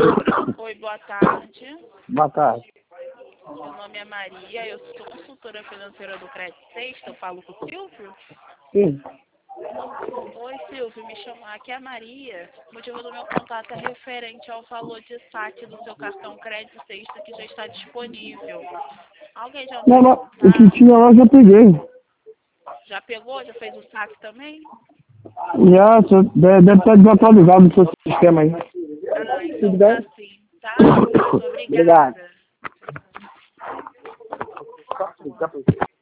Oi, boa tarde. Boa tarde. Meu nome é Maria, eu sou consultora financeira do Crédito Sexta, eu falo com o Silvio? Sim. Oi, Silvio, me chama aqui é a Maria. O motivo do meu contato é referente ao valor de saque do seu cartão Crédito Sexta que já está disponível. Alguém já Não, entrou em não, o que contato? tinha lá eu já peguei. Já pegou? Já fez o saque também? Deve estar desatualizado o seu sistema aí. Ah, Tudo então bem? tá sim, tá? Muito Obrigado. obrigada.